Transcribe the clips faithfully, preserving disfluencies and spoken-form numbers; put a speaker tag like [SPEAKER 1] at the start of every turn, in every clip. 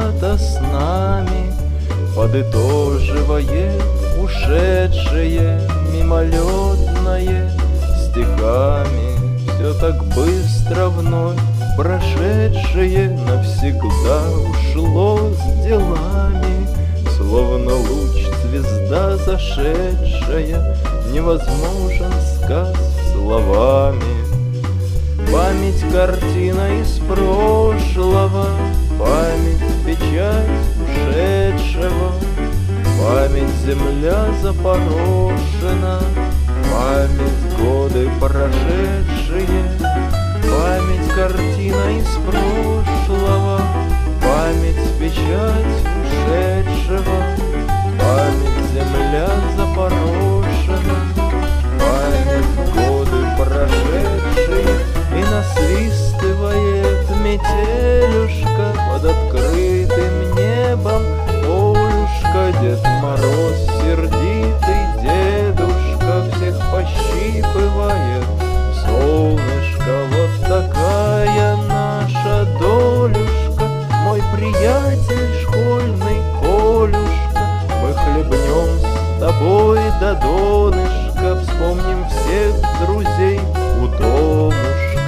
[SPEAKER 1] когда-то с нами подытоживает ушедшее мимолетное стихами. Все так быстро вновь прошедшее навсегда ушло с делами, словно луч звезда зашедшая, невозможен сказ словами. Память картина из прошлого, память печать ушедшего, память земля запорошена, память годы прошедшие, память картина из прошлого, память печать ушедшего, память земля запорошена, память годы прошедшие. И насвистывает метелюшка под открытым небом полюшка. Дед Мороз сердитый дедушка всех пощипывает солнышко. Вот такая наша долюшка, мой приятель школьный Колюшка. Мы хлебнем с тобой до донышка, вспомним всех друзей у дому.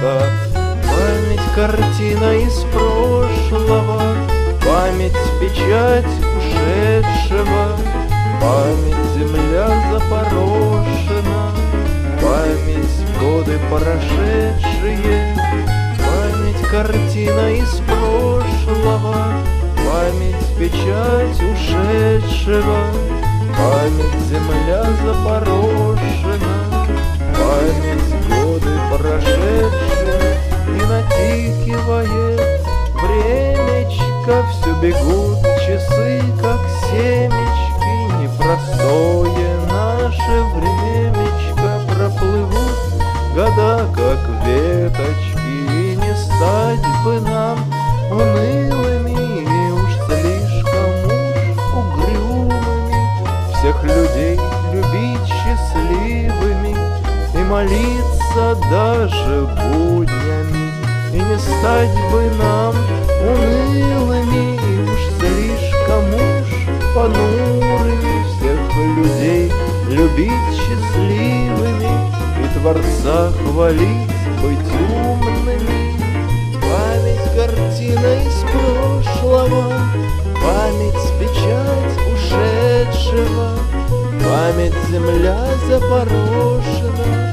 [SPEAKER 1] Память картина из прошлого, память печать ушедшего, память земля запорошена, память годы прошедшие, память картина из прошлого, память печать ушедшего, память земля запорошена, память годы прошедшие. И натикивает времечко, все бегут часы, как семечки. Непростое наше времечко, проплывут года, как веточки. И не стать бы нам унылыми, и уж слишком уж угрюмыми, всех людей любить счастливыми и молиться даже буднями. И не стать бы нам унылыми, и уж слишком уж понурыми, всех людей любить счастливыми и Творца хвалить, быть умными. Память картина из прошлого, память печать ушедшего, память земля запорошена,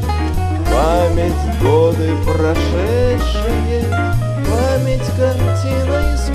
[SPEAKER 1] память годы прошедшие, память картина из